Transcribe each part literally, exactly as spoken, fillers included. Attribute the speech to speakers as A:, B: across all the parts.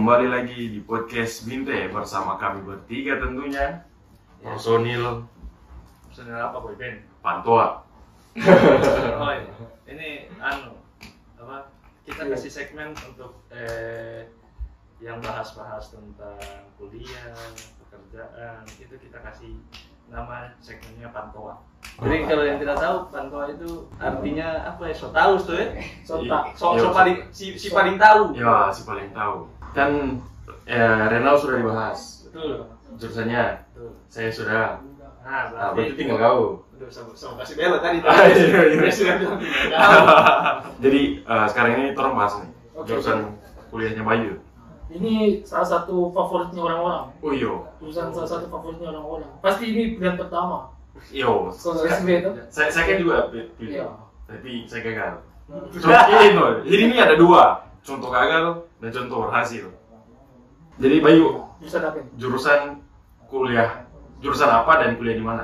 A: kembali lagi di podcast Binte bersama kami bertiga tentunya.
B: Ya.
A: Personil
B: Personil apa boy band?
A: Pantoa.
B: Oh iya. Ini anu apa? Kita kasih segmen untuk eh, yang bahas-bahas tentang kuliah, pekerjaan. Itu kita kasih nama segmennya Pantoa. Jadi kalau yang tidak tahu, Pantoa itu artinya apa ya? So tahu tuh ya. So, ta- so, so paling si, si paling tahu.
A: Ya, si paling tahu. Kan ya, Renal sudah dibahas.
B: Betul.
A: Jurusannya.
B: Betul.
A: Saya sudah.
B: Nah,
A: Nah,
B: berarti
A: berarti tinggal kau.
B: Udah sama, sama kasih belok tadi.
A: Ah, iya, iya.
B: Dia sudah bilang tinggal kau.
A: Jadi uh, sekarang ini tolong bahas nih
C: Oke.
A: jurusan kuliahnya Bayu.
C: Ini salah satu favoritnya orang-orang.
A: Oh iya.
C: Jurusan salah satu favoritnya orang-orang. Pasti ini pilihan pertama.
A: Yo.
C: Kalau S B itu.
A: Saya saya kan juga pi- pilih.
C: Iya.
A: Tapi saya gagal. Contoh ini, loh. Jadi ini ada dua, contoh gagal dan contoh berhasil. Jadi Bayu,
C: Jurusan apa ini?
A: jurusan kuliah, jurusan apa dan kuliah di mana?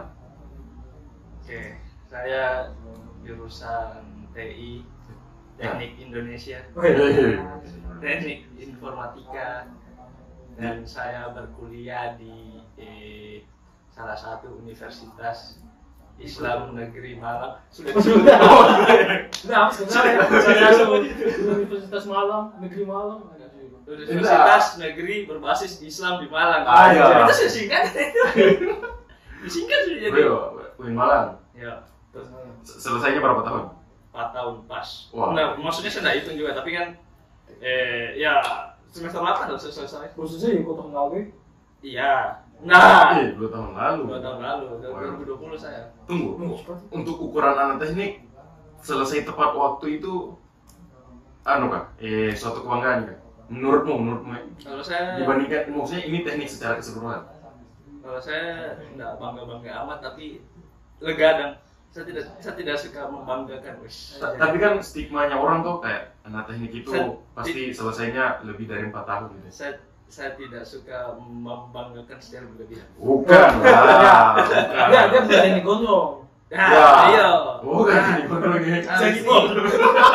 B: Oke, saya jurusan T I, Teknik Indonesia,
C: Oh, iya.
B: Teknik Informatika, dan saya berkuliah di eh, salah satu universitas Islam Negeri Malang. Sudah
C: Sudah.
A: Oh,
C: Nah, sebenarnya saya masuk Universitas Malang, Negeri Malang.
B: Universitas Negeri berbasis Islam di Malang.
A: Ah, iya.
B: Itu sudah singkat. Disingkat sudah jadi.
A: Bayu, U I N Malang.
B: Ya, terus
A: Se- Selesainya berapa tahun?
B: empat tahun pas.
A: Wah.
B: Nah, maksudnya saya nggak hitung juga, tapi kan eh ya semester delapan harus selesai.
C: Khususnya di Kota Ngawi.
B: Iya. Nah,
A: Eh, dua tahun lalu.
B: dua tahun lalu,
A: Wow.
B: dua ribu dua puluh saya.
A: Tunggu.
C: Hmm, cepat.
A: Untuk ukuran anak teknik selesai tepat waktu itu anu kak, eh suatu kebanggaan kak. Menurutmu, menurutmu
B: Kalau saya
A: dibandingkan, maksudnya ini teknik secara keseluruhan.
B: kalau saya nggak bangga-bangga amat, tapi lega dan saya tidak saya tidak suka membanggakan, wis.
A: Ta- Tapi kan stigmanya orang tuh kayak anak teknik itu
B: Saya-
A: pasti selesainya lebih dari empat tahun gitu.
B: saya saya tidak suka membanggakan secara berlebihan.
A: Bukan lah, bukan.
C: Dia dia bukan ini gondrong.
B: Nah,
A: Ya.
B: iya.
A: Bukan ini kontrol ini.
B: Ah,
A: Saya
B: ini.
A: kontrol.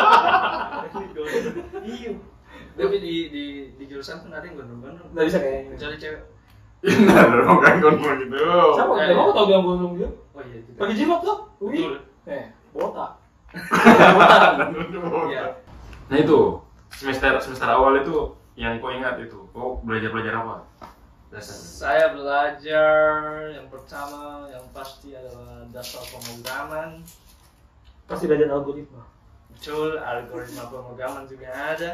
B: Iya. Tapi di di di jurusan kan ada yang gondrong-gondrong.
C: Nggak bisa kayaknya.
B: Kecuali cewek.
A: Nah, bukan kontrol gitu.
C: Siapa?
B: Eh.
C: Kamu tahu yang gondrong dia?
B: Oh iya juga.
C: Pakai jilbab tuh. Wih.
B: Betul.
C: Eh, botak.
B: Iya.
A: Nah itu semester semester awal itu yang kau ingat itu, kau belajar belajar apa? Dasar.
B: Saya belajar yang pertama yang pasti adalah dasar pemrograman.
C: Pasti belajar algoritma.
B: Betul, algoritma pemrograman juga ada.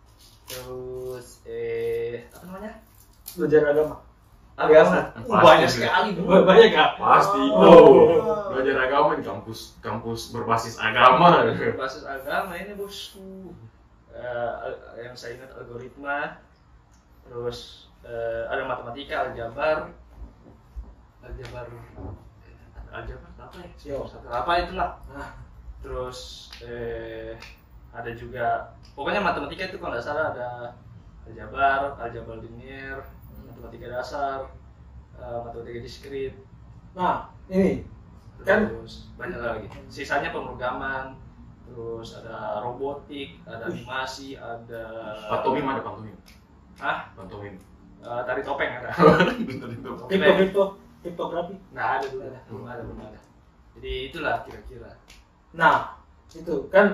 B: Terus eh apa namanya?
C: Belajar agama.
B: Agama.
A: Pasti.
B: Banyak sekali dulu.
C: Banyak kak.
A: Pasti.
C: Oh.
A: Oh, belajar agama di kampus kampus berbasis agama.
B: Basis agama ini bosku. Eh, yang saya ingat algoritma. Terus eh, ada matematika, aljabar. Aljabar. Aljabar apa ya?
C: Yo.
B: Satu apa itulah.
C: Nah,
B: Terus eh, ada juga pokoknya matematika itu kalau nggak salah ada aljabar, aljabar linier, matematika dasar, eh, matematika diskrit,
C: nah ini kan
B: terus banyak lagi. Sisanya pemrograman, terus ada robotik, ada animasi, ada
A: Pantomim ada pantomim.
B: ah
A: Pantomim.
B: eh, tari topeng ada.
A: Bentar itu.
C: kripto kripto kriptografi.
B: Nggak ada dulu, belum ada belum ada. Jadi itulah kira-kira.
C: Nah, itu kan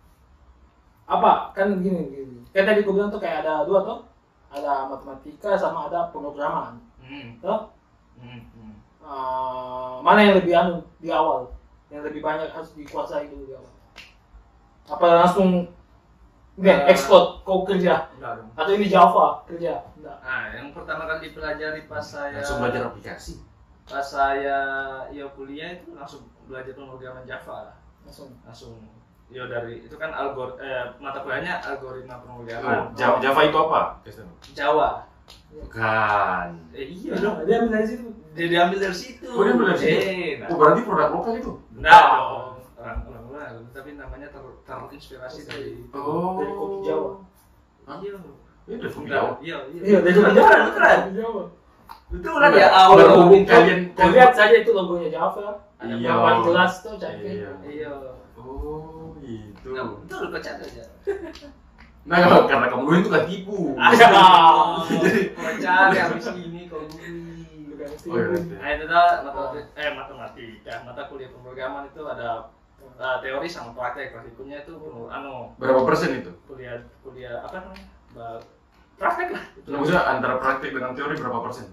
C: apa? Kan gini gini. Kayak tadi gue bilang tuh kayak ada dua tuh. Ada matematika sama ada pemrograman.
B: Hmm.
C: Tuh.
B: Hmm. hmm.
C: Eh, mana yang lebih anu di awal? Yang lebih banyak harus dikuasai dulu di awal. Apa langsung enggak
B: Eh.
C: export kau kerja
B: Enggak dong.
C: atau ini Java kerja? Enggak.
B: Nah, yang pertama kali dipelajari pas saya
A: Langsung belajar aplikasi.
B: pas saya ya kuliah itu langsung belajar pemrograman Java lah.
C: Langsung.
B: Langsung ya dari itu kan algor eh, mata kuliahnya algoritma
A: Oh,
B: pemrograman.
A: Java, Java itu apa? Kristen?
B: Jawa.
A: Bukan.
B: Eh, iya
C: Dia
B: dong.
C: dia ambil dari situ.
B: Dia diambil dari situ.
A: Oh, dia ambil dari situ?
B: Eh, nah.
A: Oh, berarti produk lokal itu?
B: Nah, dong. Orang orang luar, tapi namanya ter, terinspirasi dari
A: Oh.
C: Dari kopi Jawa.
B: Iya.
A: Ini dari kopi
B: Enggak,
A: Jawa.
B: Iya, iya.
C: Iya, dari kopi
B: Beneran,
C: Jawa.
B: beneran.
C: Kopi Jawa.
B: Betulan
A: Enggak.
B: ya awal
A: Berhubung
B: itu.
A: kalian
C: Kau lihat saja itu logonya Java. Ada
A: Iya.
C: gambar gelas tuh cantik.
A: Iya.
B: Iya.
A: Oh, gitu.
B: Nah, betul kocak aja.
A: Nah, karena kamu dulu itu kan tipu.
B: Jadi cari habis ini kalau
A: Oh, iya, iya.
B: Nah itu dah matematika, eh matematika, mata kuliah pemrograman itu ada uh, teori sama praktek. Praktikumnya itu anu
A: Berapa persen itu?
B: kuliah kuliah apa namanya? Ba- Praktek lah.
A: Nah, maksudnya antara praktek dengan teori berapa persen?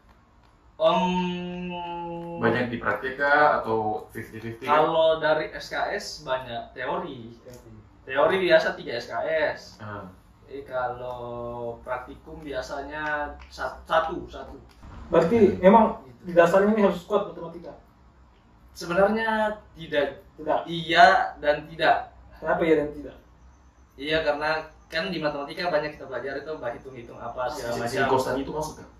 B: Om
A: Banyak di praktek kah atau lima puluh lima puluh?
B: Kalau dari S K S banyak teori. Teori biasa tiga S K S.
A: Ah.
B: Eh, kalau praktikum biasanya sat- satu satu.
C: Berarti memang di dasarnya ini harus kuat matematika.
B: Sebenarnya tidak
C: Tidak.
B: iya dan tidak.
C: Kenapa ya dan tidak?
B: Iya karena kan di matematika banyak kita pelajari itu bah hitung-hitung apa segala
A: Si
B: macam.
A: kostan itu masuk kan?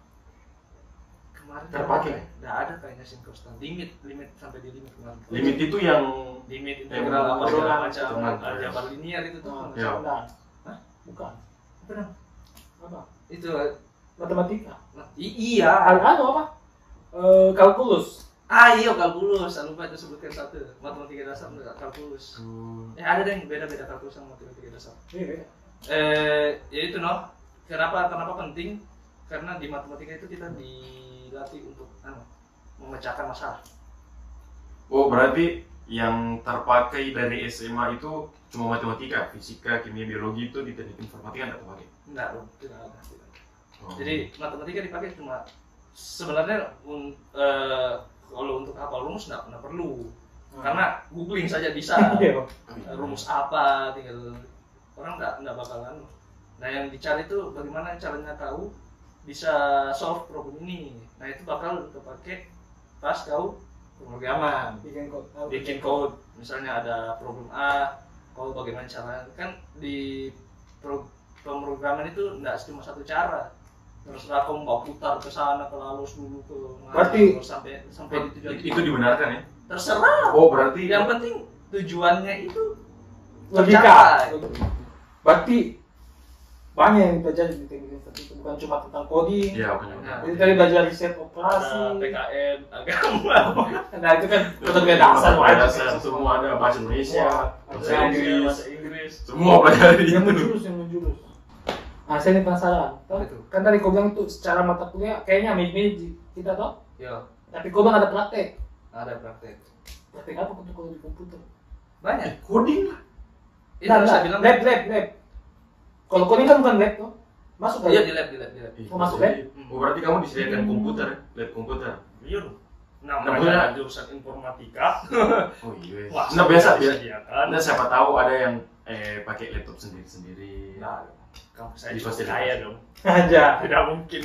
B: Kemarin
A: Terpakai?
B: Tidak ada kayaknya sin kostan. Limit limit sampai di limit kemarin.
A: Limit itu yang
B: limit
A: yang
B: integral apa segala
C: turunan,
B: macam.
A: turunan.
B: Aljabar linear itu tuh.
C: Nah,
A: Ya.
C: Bukan.
B: Hah?
C: Bukan.
B: Apa namanya?
C: Apa?
B: Itu
C: Matematika.
B: i- iya.
C: Anu anu apa? Eh, kalkulus.
B: Ah iya kalkulus, saya lupa itu sebutkan satu. Matematika dasar enggak kalkulus.
A: Hmm.
B: Eh ada deh yang beda-beda kalkulus sama matematika dasar.
C: Iya.
B: Eh ya itu noh. Kenapa kenapa penting? Karena di matematika itu kita dilatih untuk anu, memecahkan masalah.
A: Oh, berarti yang terpakai dari S M A itu cuma matematika, fisika, kimia, biologi itu di teknik informatika nggak terpakai?
B: Enggak dong, tidak ada. Tidak.
A: Oh.
B: Jadi matematika dipakai cuma sebenarnya un, eh, kalau untuk hafal rumus nggak nggak perlu.
C: Hmm.
B: Karena googling saja bisa.
C: Iya.
B: Rumus apa tinggal orang nggak nggak bakalan. Nah yang dicari itu bagaimana caranya tahu bisa solve problem ini. Nah itu bakal kepake pas kau pemrograman,
C: Bikin kod.
B: bikin code. Misalnya ada problem A, kau bagaimana caranya? Kan di pro, pemrograman itu nggak cuma satu cara. Terserah kamu mau putar ke sana, ke lalu dulu ke mana,
C: Berarti-
B: terus sampai sampai di tujuan
A: Itu dibenarkan ya?
B: terserah.
A: Oh, berarti
B: Yang penting tujuannya itu
C: Logika.
B: tercapai.
C: Berarti banyak yang dipelajari di teknik informatika, bukan cuma tentang coding.
A: ya punya.
B: Nah.
C: Jadi tadi belajar riset
B: Ada
C: operasi.
B: P K N, agama,
C: Nah itu kan metode dasar
A: Ada
C: wajib.
A: dasar semua, ada bahasa Indonesia, bahasa
C: Bahasa
A: Inggris,
B: bahasa Inggris.
A: semua pelajari
C: Yang
A: itu.
C: menjurus, yang menjurus. Nah saya ini penasaran. Toh,
B: Itu.
C: kan tadi kau bilang itu secara mata kuliah kayaknya mirip-mirip di- kita toh.
B: Ya,
C: Tapi kau bilang ada praktek.
B: ada praktek.
C: Praktek apa untuk kalau di komputer?
B: Banyak.
A: Coding lah.
B: Itu
C: Nah,
B: bisa
C: nah,
B: bilang.
C: lab, lab, lab. Kalau coding kan bukan lab toh. Masuk
B: Iya
C: lab.
B: di lab, di lab, di lab.
C: Oh, masuk ya?
A: Oh, berarti kamu disediakan komputer, lab komputer.
B: Iya dong.
A: Nah,
B: Namanya jurusan informatika.
A: Oh iya.
B: Wah,
A: Nah, biasa biasa.
B: disediakan.
A: Nah, siapa tahu ada yang eh pakai laptop sendiri-sendiri.
B: Nah, kamu saya
A: Di
B: juga
A: fasilitas.
B: kaya dong.
C: Aja.
B: Tidak mungkin.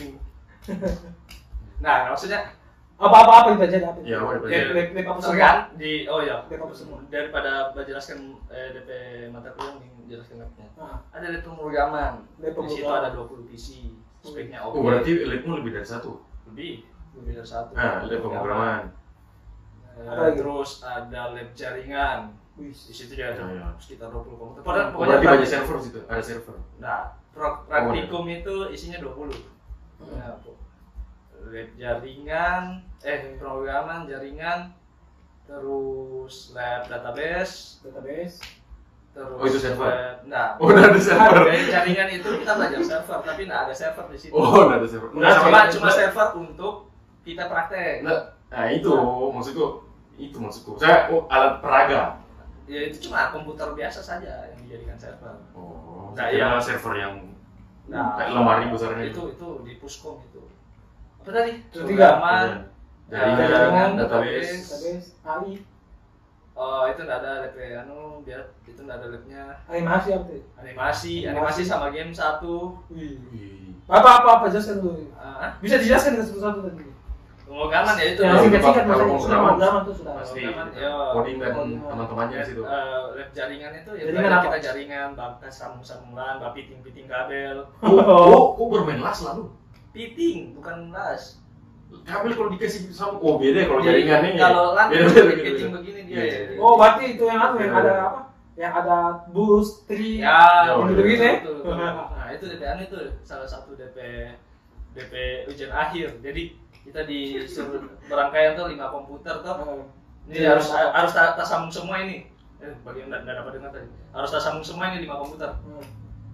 B: Nah, maksudnya
C: Apa-apa apa yang terjadi apa?
A: Ya, apa yang
C: Lab,
A: terjadi?
C: lab, lab apa semua?
B: tergan di oh ya
C: Lab apa semua?
B: daripada menjelaskan eh, D P mata kuliah mending menjelaskan labnya.
C: Nah,
B: Ada lab pemrograman.
C: Lab
B: Di situ
C: pemrograman.
B: ada dua puluh P C. Speknya oke.
A: Oh, berarti labmu lebih dari satu.
B: lebih lebih dari satu.
A: Ah, lab pemrograman.
B: Eh,
C: Apa lagi?
B: terus ada lab jaringan.
C: wih.
B: Di situ dia ada
A: Ya, ya.
B: sekitar dua puluh komputer. Padahal
A: Oh, berarti
B: praktik-
A: banyak server situ, ada server.
B: Nah, pro- praktikum itu isinya dua puluh. Nah, po- lab jaringan, eh pemrograman jaringan, terus lab database,
C: Database.
B: terus
A: Oh, itu server?
B: lab, nah,
A: Oh, udah ada server.
B: dari jaringan itu kita belajar server, tapi nggak ada server di situ.
A: Oh, ada server.
B: Nah,
A: Nggak,
B: cuma
A: sama-
B: cuma server untuk kita praktek.
A: Nah, nah itu maksudku, itu maksudku. Saya oh, alat peraga.
B: Ya itu cuma komputer biasa saja yang dijadikan server.
A: Oh,
B: Nah,
A: saya kira
B: iya.
A: server yang
B: Nah,
A: kayak lemari besarnya
B: itu itu di Puskom itu. Apa tadi?
C: Ketiga.
B: Pemrograman,
A: Jaringan,
B: Jaringan,
A: database.
C: Database. A I.
B: Oh itu nggak ada lab anu biar itu nggak ada labnya.
C: Animasi apa tuh?
B: Animasi, animasi sama game satu.
C: Wih.
A: Wih.
C: Apa apa apa jelaskan dulu.
B: Ah,
C: Bisa dijelaskan dengan satu-satu tadi.
B: pemrograman ya itu.
C: Yang
A: Kalau
C: singkat-singkat
A: kalau
C: maksudnya
A: pemrograman,
C: pemrograman tuh sudah.
A: Pasti
B: Pemrograman, ya.
A: coding dan
C: Coding.
A: teman-temannya di situ.
B: Eh, lab jaringan itu ya
C: Jaringan
B: belajar
C: apa?
B: kita jaringan, bangkas sambung-sambungan, bab piting-piting kabel.
A: Oh, oh, kok bermain las lalu?
B: Piting bukan las.
A: Kabel kalau dikasih sama, oh beda kalau
B: Jadi,
A: jaringan ini.
B: kalau lan
A: beda beda beda.
B: piting
A: beda.
B: begini dia.
A: Iya,
B: jadi.
A: iya.
C: Oh, berarti itu yang apa yang
A: Iya.
C: ada apa? Yang ada bus, tri.
B: Ya,
A: Oh,
B: gitu
A: iya.
B: gitu. Nah, itu D P anu itu salah satu D P D P ujian akhir. Jadi kita disuruh berangkaian tuh lima komputer tuh.
C: Eh,
B: Ini harus harus tak tak sambung semua ini. Eh, bagi yang enggak dapat dengar tadi. Harus tak sambung semua ini lima komputer.
C: hmm.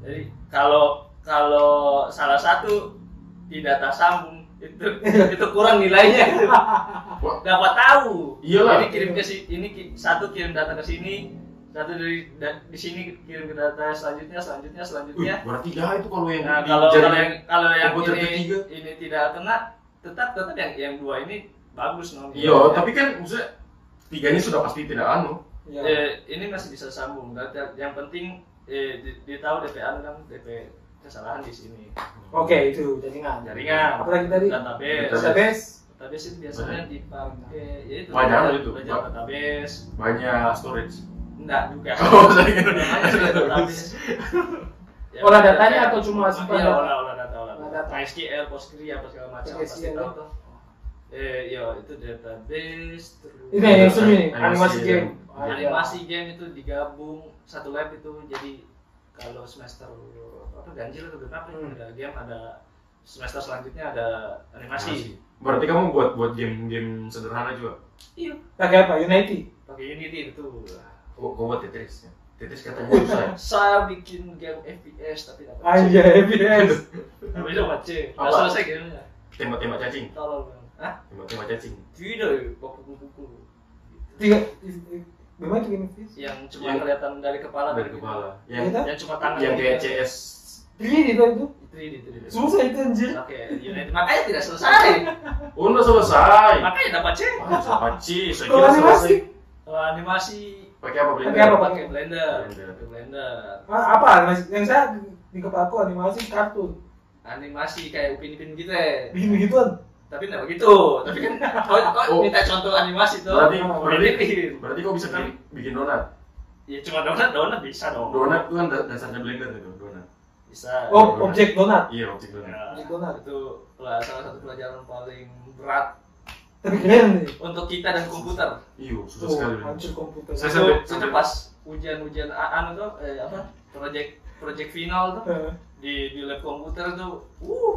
B: Jadi kalau kalau salah satu tidak tersambung itu itu kurang nilainya itu. Dapat tahu.
A: Iyalah.
B: Ini kirim ke sini, ini ki- satu kirim data ke sini, satu dari da- di sini kirim ke data selanjutnya, selanjutnya, selanjutnya.
A: Wih, berarti jahat itu kalau yang
B: Nah,
A: di
B: kalau
A: jaringan
B: kalau yang kalau yang
A: komputer
B: ini
A: ketiga.
B: ini tidak kena, tetap tetap yang yang dua ini bagus non.
A: Iya, tapi kan maksudnya tiga ini sudah pasti tidak anu.
C: Ya.
B: Eh, ini masih bisa sambung. Yang penting eh, di, di tahu D P anu kan D P kesalahan di sini.
C: Oke, itu jaringan.
B: Jaringan.
C: Apa lagi tadi?
B: Database.
C: Database.
B: Database itu biasanya dipakai ya itu.
A: Banyak
B: data-
A: itu.
B: belajar database.
A: Banyak storage.
B: Enggak juga.
A: Oh, saya kira
B: Namanya juga database. Ya,
C: Olah
B: belajar
C: datanya
B: data.
C: atau cuma simpan
B: Iya,
C: data?
B: olah olah data olah
C: Olah
B: data.
C: data.
B: MySQL, Postgre apa segala macam
C: Pakai
B: pasti
C: S Q L,
B: tahu
C: ya?
B: tuh. Eh, iya itu database terus.
C: Ini yang semi nih,
A: Animasi
C: animasi
A: game.
C: game. Ah, iya.
B: Animasi game itu digabung satu lab itu jadi kalau semester apa ganjil atau genap ya,
C: Hmm.
B: ada game ada semester selanjutnya ada animasi.
A: Berarti kamu buat buat game-game sederhana juga?
B: Iya.
C: Pakai apa? Unity.
B: Pakai Unity itu.
A: Oh, kau buat Tetris ya? Tetris katanya susah ya?
B: Saya bikin game F P S tapi dapat C.
C: Aja F P S.
B: Tapi dapat C. Nggak
A: Apa?
B: selesai gamenya.
A: Tembak-tembak cacing?
B: Tolong bang. Hah?
A: Tembak-tembak cacing?
B: Tidak, pukul-pukul.
C: Tiga. Bagaimana tuh game F P S?
B: Yang cuma
A: Yang-
B: kelihatan dari kepala.
A: Dari
B: begitu.
A: kepala. Yang
C: Iya,
B: Yang cuma tangan.
A: yang kayak C S.
C: tiga D itu itu.
B: Itu ini itu. ini.
C: Susah itu anjir.
B: Oke, United. Makanya tidak selesai.
A: Oh, udah selesai.
B: Makanya dapat C.
A: Ah, siapa sih? Saya
C: Kalau
A: kira
C: animasi
A: selesai.
B: Kalau animasi
A: Pakai apa Blender?
C: Pakai apa?
B: pakai Blender.
A: Blender.
B: Pakai Blender.
C: Ah, apa animasi? Yang saya di kepala aku animasi kartun.
B: Animasi kayak Upin Ipin gitu ya.
C: Bikin begituan.
B: Tapi nggak begitu. Tapi kan kau, kau
A: Oh.
B: minta contoh animasi tuh.
A: Berarti
C: Oh,
A: berarti
B: Upin.
A: berarti kau bisa bikin, bikin donat.
B: Ya cuma donat donat bisa dong.
A: Donat itu kan da- dasarnya Blender itu, donat.
B: Bisa.
C: Oh,
A: donat.
C: objek donat.
A: Iya, objek donat.
B: Ya,
C: Objek donat.
B: itu pela- salah satu pelajaran paling berat
C: Tapi keren nih.
B: untuk kita dan komputer.
A: Iya, susah
C: Oh,
A: sekali.
C: hancur komputer.
A: Saya
B: Itu,
A: sampai
B: itu
A: sampai
B: pas ujian-ujian a- anu tuh eh, apa? Project project final tuh
C: Eh,
B: di di lab komputer tuh. Uh.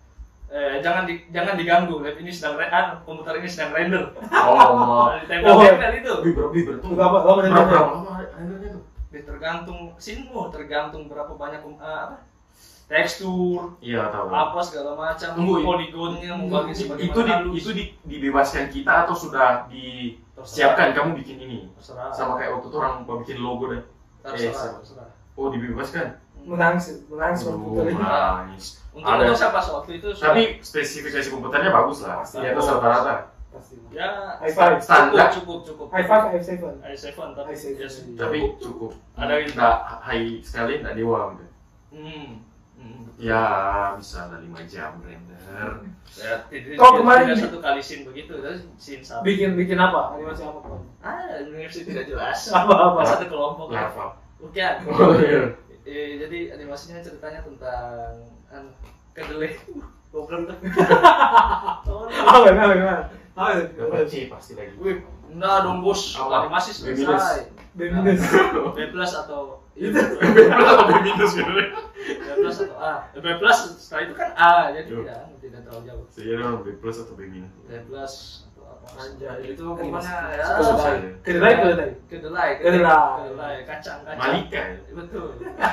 B: Eh, jangan di, jangan diganggu. Lab ini sedang re- anu, komputer ini sedang render.
A: Oh,
B: Ditembak
C: Oh.
B: tempel itu.
A: wih berapa wih berapa tuh?
C: Berapa lama
A: Berapa
C: rendernya?
A: lama rendernya tuh?
B: Ya, tergantung sinmu, tergantung berapa banyak kom- eh, apa? Tekstur,
A: Iya, tahu.
B: apa segala macam,
A: Tunggu,
B: poligonnya mau bagi
A: itu
B: sebagaimana
A: itu di,
B: halus.
A: itu di, dibebaskan kita atau sudah disiapkan kamu bikin ini
B: Terserah.
A: sama kayak waktu itu orang mau bikin logo dan
B: terserah,
A: Eh,
B: terserah.
A: oh dibebaskan
C: menangis, menangis komputer ini.
A: nangis
B: Untuk
A: Ada.
B: untuk siapa waktu itu sudah-
A: tapi spesifikasi komputernya bagus lah
C: Pasti.
A: di atas rata-rata
C: Pasti.
B: ya
C: High five.
A: standar
B: cukup cukup cukup.
C: High five, high seven.
B: i tujuh tapi
C: i tujuh.
B: ya,
A: tapi
B: cukup.
A: cukup
B: Ada gitu.
A: nggak high sekali nggak dewa gitu.
B: Hmm. Hmm.
A: Ya bisa ada lima jam render.
B: Ya, tidak,
C: Kau
B: tidak-
C: kemarin
B: tidak
C: di-
B: satu kali scene begitu, terus scene satu.
C: Bikin bikin apa? Animasi apa Pak?
B: Ah, universitas tidak jelas.
C: Apa apa?
B: Satu kelompok.
A: Larva.
B: Bukan.
A: Oh, iya.
B: Eh, jadi animasinya ceritanya tentang an kedelai. Goblok tuh. Oh,
C: Ah, gimana gimana? Ah,
A: Dapat C pasti lagi.
B: wih, enggak dong bos,
A: Apa?
B: animasi
A: B minus.
B: selesai.
C: Beminus.
B: B plus atau
C: Itu.
A: B plus atau B minus gitu.
B: B plus atau A. B plus setelah itu kan A, jadi
A: Yo.
B: tidak tidak terlalu jauh.
A: Saya kira B plus atau B minus.
B: B plus atau apa?
C: Anjay,
B: Itu gimana ya?
A: Susah.
C: Kedelai kedelai.
B: Kedelai,
C: Kedelai.
B: kedelai, kacang, kacang.
A: Malika ya?
B: Betul.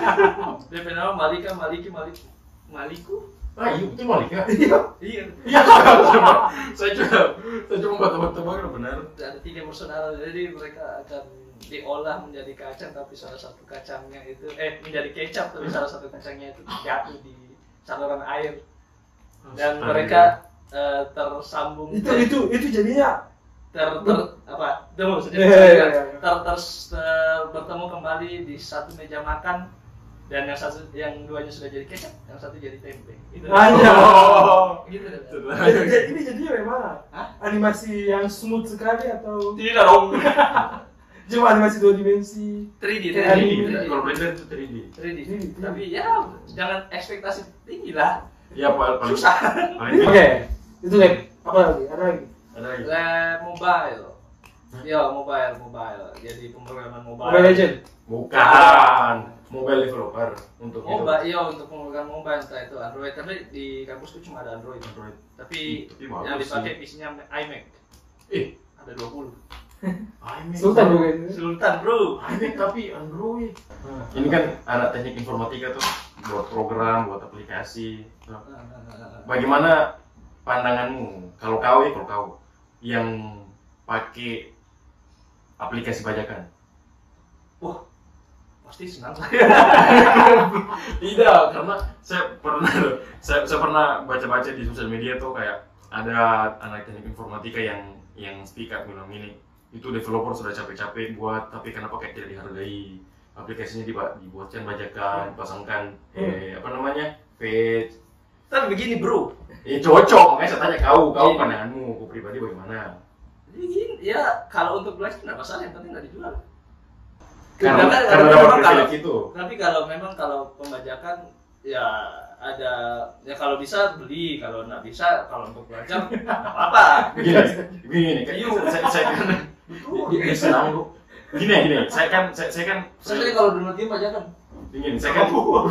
B: D P nama Malika, Maliki, Malik, Maliku.
A: Ah iya itu Malika.
C: Iya.
B: Iya.
A: Iya coba. Saya coba. Saya coba tebak-tebak benar.
B: Ada tiga bersaudara, jadi mereka akan diolah menjadi kacang, tapi salah satu kacangnya itu eh menjadi kecap, tapi salah satu kacangnya itu jatuh di saluran air dan mereka eh, tersambung
C: Itu itu itu jadinya
B: ter, ter apa tunggu
C: Iya, iya, iya, iya.
B: ter, ter, ter- bertemu kembali di satu meja makan dan yang satu yang duanya sudah jadi kecap, yang satu jadi tempe. Itu.
C: Anjay.
A: Oh.
B: Gitu.
C: Jadi- jadi- ini jadinya bagaimana?
B: Hah?
C: Animasi yang smooth sekali atau
B: Tidak dong.
C: cuma animasi dua dimensi?
B: tiga D,
C: tiga
B: tiga D,
C: D.
B: tiga D.
A: Kalau Blender itu tiga D.
B: tiga D.
C: tiga D.
B: Tapi ya jangan ekspektasi tinggi lah.
A: Ya paling paling
B: Susah.
A: paling
C: Oke, itu lab. Apa lagi? Ada lagi?
A: Ada lagi.
B: Lab mobile. Ya, mobile, mobile. Jadi pemrograman mobile.
C: Mobile Legend.
A: Bukan. Mobile developer untuk itu.
B: Mobile, iya untuk pemrograman mobile entah itu Android. Tapi di kampusku cuma ada Android.
A: Android.
B: Tapi
A: Tapi bagus
B: yang
A: sih.
B: dipakai P C-nya iMac.
A: Eh,
B: Ada dua puluh.
A: iMac.
C: Sultan juga itu.
B: Sultan bro.
A: iMac tapi Android.
C: Nah,
A: Ini kan anak teknik informatika tuh buat program, buat aplikasi. Bagaimana pandanganmu kalau kau ya kalau kau yang pakai aplikasi bajakan?
B: Wah, pasti senang saya.
A: Tidak, karena saya pernah saya, saya pernah baca-baca di sosial media tuh kayak ada anak teknik informatika yang yang speak up bilang ini itu developer sudah capek-capek buat tapi kenapa kayak tidak dihargai, aplikasinya dibuat dibuatkan bajakan, pasangkan eh apa namanya page.
B: Tapi begini bro,
A: Eh cocok, makanya saya tanya kau, kau
B: Iya.
A: pandanganmu, kau pribadi bagaimana?
B: jadi gini, ya kalau untuk belajar nggak masalah, yang penting nggak dijual.
A: Karena
B: Karena-
A: karena
B: karena
A: dapat
B: memang kalau-
A: privilege itu.
B: Tapi kalau memang kalau pembajakan ya ada ya kalau bisa beli, kalau nggak bisa kalau untuk belajar nggak apa-apa.
A: Begini, begini, kayak
B: Yuk.
A: saya, saya kan ini senang bu. Gini, gini, saya kan, saya, saya kan,
B: Saya kalau dulu tim bajakan.
A: ingin, saya kan,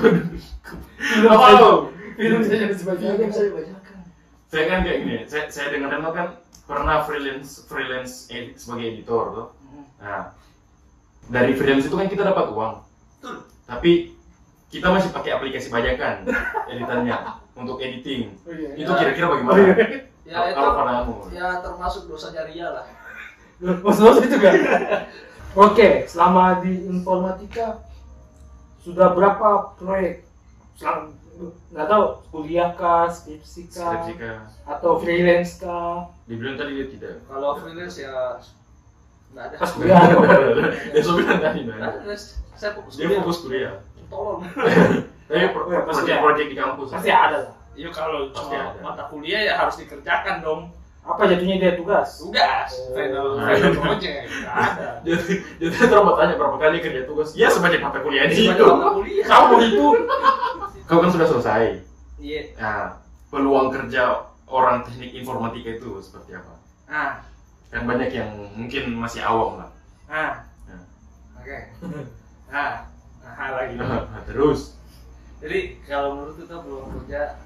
C: film
A: apa
C: saya
A: lu?
C: film saya jadi sebagian
B: saya bajakan.
A: Saya kan kayak gini, saya, saya dengar-dengar kan pernah freelance, freelance edit sebagai editor tuh. Nah, dari freelance itu kan kita dapat uang,
B: Betul.
A: tapi kita masih pakai aplikasi bajakan editannya untuk editing.
C: Oh, iya.
A: Itu kira-kira bagaimana?
B: Ya
A: Kalau-
B: itu
A: kalau pandanganmu?
B: ya termasuk dosa jariah lah.
C: Maksudnya itu kan? Oke, selama di informatika sudah berapa proyek? Selama nggak tahu kuliah kah, skripsi kah,
A: Skripsi kah?
C: atau freelance kah?
A: Dibilang tadi dia tidak.
B: Kalau freelance ya nggak ada.
C: Pas kuliah ada.
A: Dia sudah bilang tadi,
B: Nggak
A: nah.
B: ada, saya fokus
A: Dia
B: kuliah.
A: fokus kuliah.
B: Tolong.
A: Tapi pro- pro-
C: Pasti
A: project-project di kampus.
C: Pasti ada lah.
B: Ya kalau
A: Pasti
B: cuma
A: ada.
B: mata kuliah ya harus dikerjakan dong.
C: Apa jatuhnya dia tugas?
B: Tugas,
C: Oh.
B: final
A: Nah.
B: final project nggak ada.
A: Jadi, jadi terus mau tanya berapa kali kerja tugas? Ya sebanyak mata kuliah
B: Ini
A: itu.
B: mata kuliah.
A: Kamu itu. Kau kan sudah selesai.
B: Iya.
A: Nah, peluang kerja orang teknik informatika itu seperti apa?
B: Ah,
A: Kan banyak yang mungkin masih awam lah.
B: ah.
A: Nah.
B: Oke. Ah, nah lagi.
A: Nah, terus.
B: Jadi kalau menurut kita peluang kerja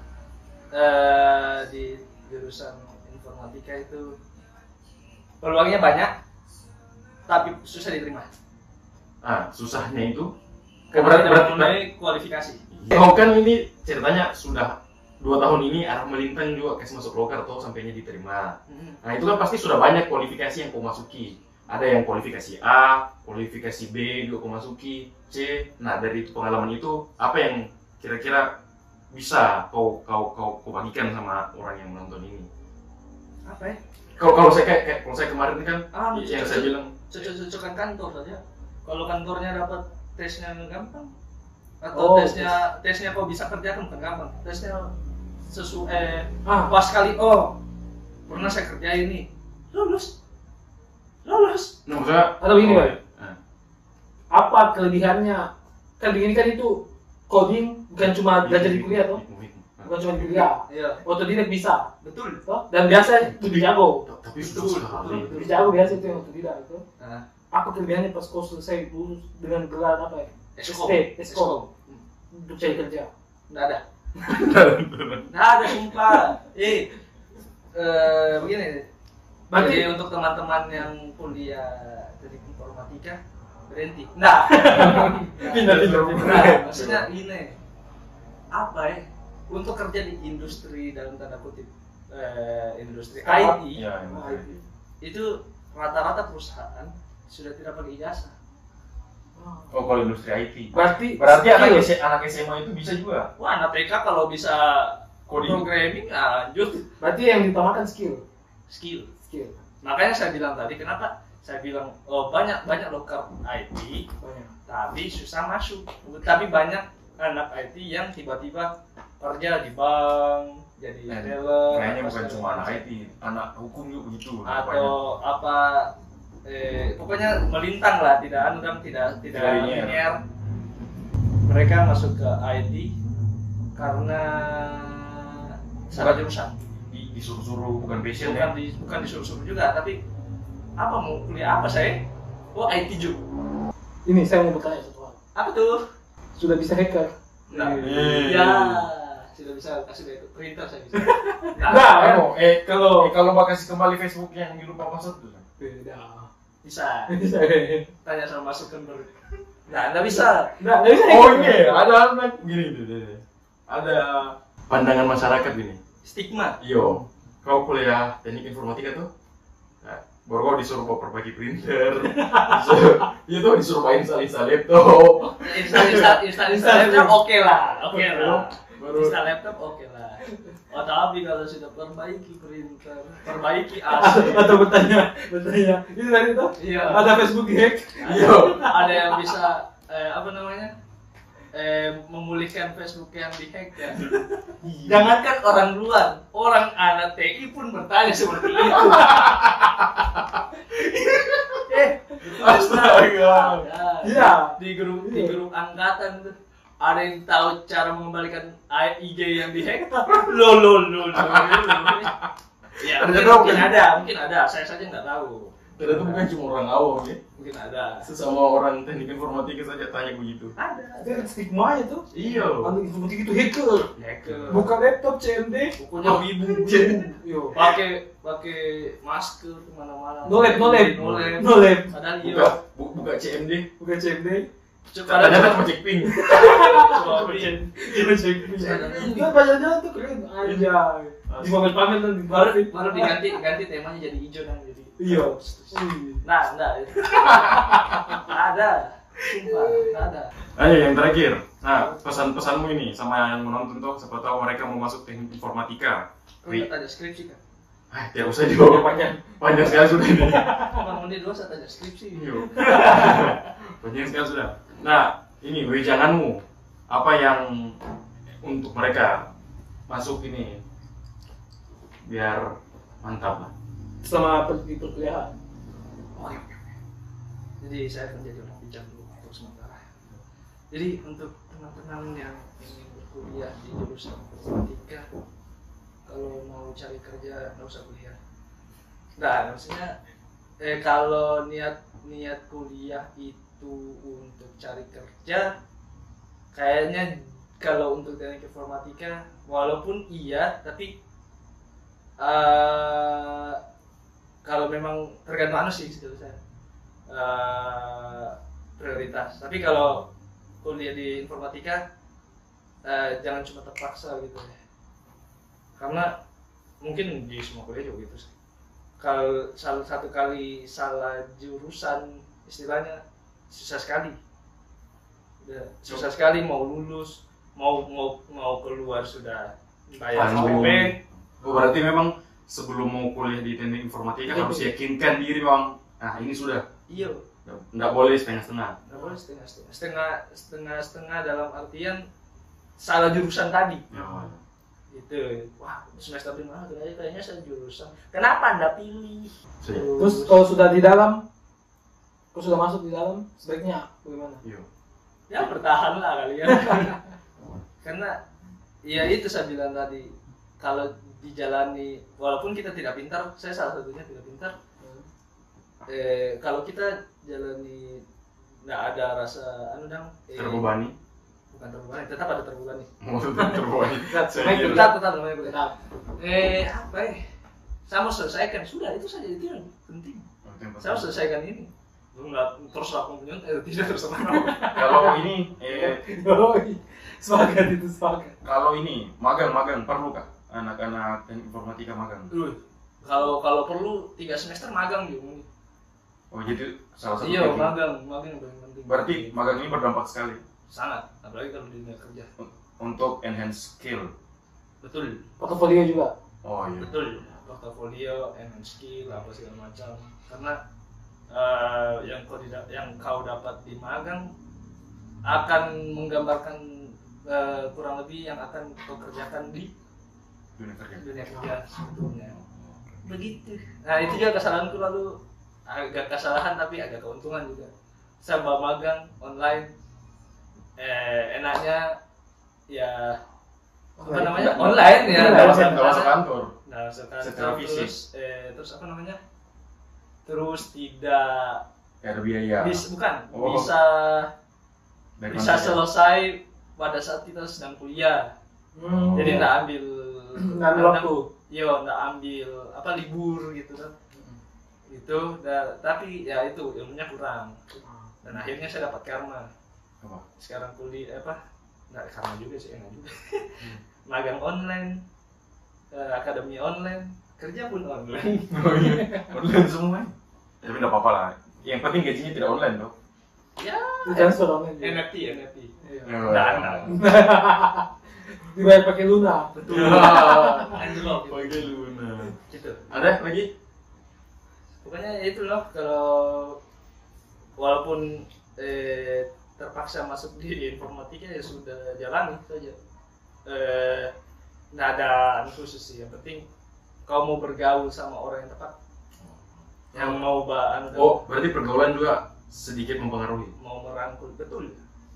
B: eh, di jurusan informatika itu peluangnya banyak, tapi susah diterima.
A: Ah, susahnya itu.
B: Karena
A: berat-
B: tidak
A: berat-
B: memenuhi kualifikasi.
A: Kau kan ini ceritanya sudah dua tahun ini arah melintang juga kasih masuk loker atau sampainya diterima. Nah itu kan pasti sudah banyak kualifikasi yang kau masuki. Ada yang kualifikasi A, kualifikasi B juga kau masuki, C. Nah dari pengalaman itu apa yang kira-kira bisa kau kau kau kau bagikan sama orang yang menonton ini?
B: Apa ya?
A: Kalau kalau saya kayak, kayak kalau saya kemarin kan
B: Ah,
A: yang saya bilang
B: cocok-cocokan kantor saja. Kalau kantornya dapat tesnya gampang, atau
C: Oh,
B: tesnya tesnya kok bisa kerjakan bukan gampang, tesnya sesuai eh,
C: Ah,
B: pas kali oh pernah saya kerjain ini lulus lulus.
A: nah, maksudnya
C: Atau begini,
A: oh,
C: Pak.
A: nah,
C: apa kelebihannya? Kan begini kan itu coding bukan cuma belajar di kuliah toh, bukan cuma di kuliah.
B: Iya
C: Otodidak bisa,
B: betul.
C: toh? Dan biasa lebih jago.
A: tapi
B: Betul,
A: susah sekali.
B: betul.
C: Lebih jago biasa itu yang otodidak itu.
B: Nah,
C: Apa kelebihannya pas kau selesai lulus dengan gelar apa ya?
B: Eskom.
C: S T,
B: Eskom.
C: Eskom. Untuk cari kerja.
B: nggak ada nggak ada sumpah. Eh eh, begini.
C: Berarti
B: Jadi untuk teman-teman yang kuliah teknik informatika berhenti. Nah,
A: Pindah, pindah, pindah.
B: nah, maksudnya gini, apa ya? Untuk kerja di industri dalam tanda kutip eh, industri I T
A: Ya,
C: Nah,
A: emang.
C: itu.
B: itu rata-rata perusahaan sudah tidak pakai ijazah.
A: Oh kalau industri I T.
C: Berarti
A: Berarti anak,
C: skill.
A: S- anak S M A itu bisa juga
B: Wah, anak T K kalau bisa
A: coding.
B: programming ah, lanjut
C: Berarti yang ditamakan skill.
B: skill.
C: Skill.
B: Makanya saya bilang tadi kenapa saya bilang oh banyak banyak loker I T
C: Banyak.
B: tapi susah masuk. Tapi banyak anak I T yang tiba-tiba kerja di bank jadi
A: Eh,
B: teller
A: Kayaknya
B: apa
A: bukan
B: segala
A: cuma anak
B: macam.
A: I T, anak hukum juga begitu.
B: Atau apa eh, pokoknya melintang lah, tidak anu kan tidak tidak
A: Tidak linear.
B: linear. Mereka masuk ke I T karena salah jurusan.
A: Di, disuruh-suruh bukan passion
B: Bukan
A: ya.
B: di, bukan disuruh-suruh juga, tapi apa mau kuliah apa saya? Oh I T juga.
C: Ini saya mau bertanya satu hal.
B: Apa tuh?
C: Sudah bisa hacker?
B: Nah,
A: Eh.
B: ya sudah bisa kasih baik printer saya bisa. Nah,
C: Nah,
A: Anu, eh
C: kalau
A: eh, kalau mau kasih kembali Facebook yang di lupa password tuh.
C: beda.
B: Bisa.
C: Bisa.
B: Tanya sama Mas Zuckerberg. Nah, nggak bisa.
C: Nggak, nggak bisa.
A: Oh iya, ada anak gini gini, gini. Ada pandangan masyarakat gini.
B: Stigma.
A: Iyo, kau kuliah teknik informatika tuh, nah, baru kau disuruh bawa perbaiki printer, disuruh, itu disuruh main install-install laptop.
B: Install install install install laptop oke lah, oke lah.
A: Baru
B: Install laptop oke lah. Oh tapi kalau sudah perbaiki printer, perbaiki A C,
C: Atau bertanya, bertanya. Itu tadi tuh.
B: iya.
C: Ada Facebook hack.
A: iyo,
B: Ada yang bisa eh, apa namanya? Eh, memulihkan Facebook yang dihack ya. Jangankan orang luar, orang anak T I pun bertanya seperti itu. eh,
A: astaga.
B: ada.
C: Iya.
B: Di grup di grup angkatan tuh ada yang tahu cara mengembalikan I G yang dihack. Lo lo lo lo. Ya, mungkin,
A: Ternyata
B: mungkin
A: bukan-
B: ada, mungkin ada. Saya saja nggak tahu.
A: Ternyata bukan cuma orang awam ya,
B: Mungkin ada.
A: sesama orang teknik informatika saja tanya begitu.
B: Ada.
C: Itu kan stigma itu.
A: Iya.
C: Anak informatika itu hacker.
B: Hacker.
C: Buka laptop C M D.
B: Bukunya wibu.
C: Yo.
B: Pakai pakai masker kemana-mana.
C: No lab, no lab.
B: No lab.
C: No lab.
B: Padahal iya.
A: Buka, bu- buka C M D,
C: Buka C M D.
B: Coba
A: ternyata cuma cek ping.
B: coba bikin.
C: Coba cek. Itu jalan-jalan tuh keren aja. Di pamer-pamer dan di
B: Baru
C: baru.
B: baru diganti ganti temanya jadi hijau dan jadi.
C: Iya.
B: Nah, enggak. Ada. Sumpah, enggak ada.
A: Ayo yang terakhir. Nah, pesan-pesanmu ini sama yang menonton tuh, siapa tahu mereka mau masuk teknik informatika.
B: Kau ingat ada skripsi kan?
A: Ah, tidak usah jauh.
C: Panjang.
A: Panjang sekali sudah ini.
B: Bang Mondi dua saat ada skripsi.
A: Iya. Panjang sekali sudah. Nah, ini wejanganmu. Apa yang untuk mereka masuk ini biar mantap lah.
C: Selama di perkuliahan.
B: Oke, oke, oke. Jadi saya akan jadi orang bijak dulu untuk sementara. Jadi untuk teman-teman yang ingin berkuliah di jurusan informatika, kalau mau cari kerja nggak usah kuliah. Nah, maksudnya eh, kalau niat niat kuliah itu untuk cari kerja, kayaknya kalau untuk teknik informatika, walaupun iya, tapi uh, kalau memang tergantung anu sih menurut saya uh, prioritas. Tapi kalau kuliah di informatika uh, jangan cuma terpaksa gitu ya. Karena mungkin di semua kuliah juga gitu sih. Kalau salah satu kali salah jurusan istilahnya susah sekali. Udah, susah sekali mau lulus, mau mau mau keluar sudah bayar
A: Tanggung.
B: P P.
A: Oh, berarti memang sebelum mau kuliah di teknik informatika harus yakinkan diri bang. Nah ini sudah.
B: Iya.
A: Nggak boleh setengah-setengah.
B: Nggak boleh setengah-setengah. Setengah setengah-setengah dalam artian salah jurusan tadi.
A: Ya.
B: Gitu. Wah, semester lima tuh aja kayaknya saya jurusan. Kenapa Anda pilih?
A: Sih.
C: Terus kalau sudah di dalam, kalau sudah masuk di dalam, sebaiknya bagaimana?
A: Iya.
B: Ya bertahan lah kalian. Karena ya itu saya bilang tadi, kalau dijalani walaupun kita tidak pintar, saya salah satunya tidak pintar. Eh, kalau kita jalani nggak ada rasa anu dang eh,
A: Terbebani.
B: bukan terbebani, tetap ada terbebani.
A: Mau terbebani.
C: Tetap,
A: Saya kira-
B: Tetap tetap namanya boleh.
C: Tetap.
B: Eh apa ya? Saya mau selesaikan sudah itu saja itu yang penting. Saya harus selesaikan ini. Lu nggak terus aku punya eh, tidak terus apa.
A: Kalau ini, eh,
C: Yoi. Sepakat itu sepakat.
A: kalau ini magang-magang perlu kah anak-anak teknik informatika magang?
B: Dulu kalau kalau perlu tiga semester magang juga.
A: Oh jadi salah satu.
B: Iya
A: teknik.
B: magang magang yang paling penting.
A: Berarti magang ini berdampak sekali
B: sangat apalagi kalau di dunia kerja.
A: untuk enhance skill.
B: Betul
C: Portofolio juga.
A: Oh iya.
B: betul portofolio, enhance skill apa segala macam karena eh, yang kau tidak yang kau dapat di magang akan menggambarkan eh, kurang lebih yang akan kau kerjakan di
A: Dunia kerja.
B: dunia kerja sebetulnya begitu. Nah itu juga kesalahanku lalu agak kesalahan tapi agak keuntungan juga. Saya magang online eh, enaknya ya apa namanya online ya
C: Online.
B: nggak usah
A: Nggak usah
B: nggak
A: kantor.
B: usah kantor,
A: Secara fisik.
B: terus eh, terus apa namanya terus tidak
A: Gak ada biaya.
B: bis, bukan
A: Oh.
B: bisa
A: Dari
B: bisa
A: mana saja.
B: selesai pada saat kita sedang kuliah.
C: Hmm.
B: Jadi nggak ambil
C: Nggak ambil waktu.
B: Yo, nggak ambil apa libur gitu kan. itu da, tapi ya itu ilmunya kurang dan akhirnya saya dapat karma.
A: Apa?
B: Sekarang kuliah apa nggak karma juga sih, enggak juga. Magang online, eh, akademi online, kerja pun online.
A: Oh iya, online semua. Ya, tapi nggak apa-apa lah. Yang penting gajinya tidak online dong.
B: Ya,
C: Jangan suruh online.
B: N F T, N F T.
C: Iya.
B: Nggak ada.
C: Dibayar pakai Luna.
B: Betul. Anjlok.
A: Pakai Luna.
B: Gitu.
A: Ada lagi?
B: Pokoknya itu loh, kalau walaupun eh, terpaksa masuk di informatika ya sudah jalani saja. Eh, nggak ada anu khusus sih, yang penting kau mau bergaul sama orang yang tepat, yang mau ba anu,
A: Oh, berarti pergaulan juga sedikit mempengaruhi.
B: mau merangkul, betul,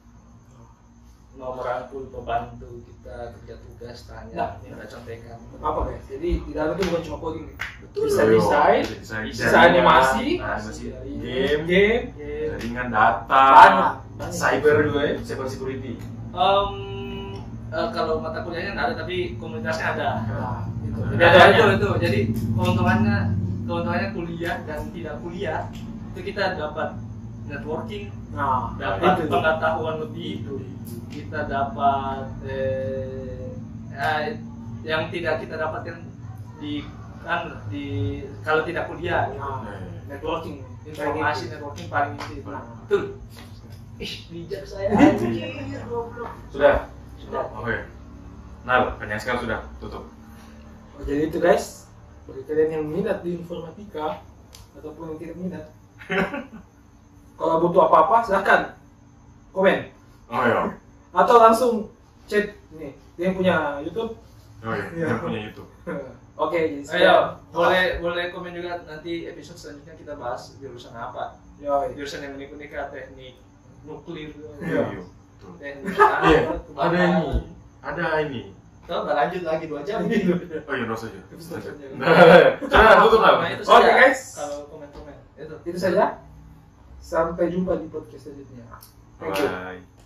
B: mau merangkul pembantu kita kerja tugas tanya,
C: Nah.
B: minta contekan.
C: Apa guys? Jadi di dalam itu bukan cuma coding.
B: Betul.
C: Bisa
A: Ayo,
C: desain,
A: desain,
C: bisa
A: jaringan,
C: animasi,
A: animasi,
C: iya,
A: game,
C: game,
A: jaringan data,
C: Banyak, banyak.
A: cyber juga ya, cyber security.
B: Um, eh, kalau mata kuliahnya nggak ada tapi komunitasnya ada.
C: Nah, gitu.
B: Jadi
C: Jadi
B: ada
C: ada
B: itu itu. Jadi keuntungannya keuntungannya kuliah dan tidak kuliah itu kita dapat networking,
C: Nah,
B: dapat
C: itu.
B: pengetahuan lebih, kita dapat eh, eh, yang tidak kita dapatkan di kan di kalau tidak kuliah.
C: Nah, networking,
B: Informasi networking paling itu.
C: Nah.
B: Betul. Ih, bijak saya.
A: Sudah?
B: Sudah.
A: Oke. Nah, pertanyaan sekarang sudah tutup.
C: Oh, jadi itu guys, bagi kalian yang minat di informatika ataupun yang tidak minat, kalau butuh apa-apa silahkan komen
A: Oh iya.
C: atau langsung chat nih dia yang punya YouTube.
A: Oh iya,
C: Iya.
A: yang punya itu.
C: Oke, jadi
B: Ayo,
C: sekian.
B: boleh boleh komen juga nanti episode selanjutnya kita bahas jurusan apa.
C: Yoi.
B: Jurusan yang unik-unik, teknik nuklir,
C: Iya.
A: Iya. Betul.
B: teknik
A: Iya,
B: apa,
A: ada ini. Ada ini.
B: Tuh, nggak lanjut lagi dua jam.
A: Oh iya, no saja.
C: Episode
A: Lanjut.
C: selanjutnya.
A: Sudah tutup lah.
B: Nah, itu
C: Oke,
B: saja.
C: guys.
B: Kalau komen-komen itu.
C: Itu saja. Sampai jumpa di podcast selanjutnya. Thank you.
A: Bye.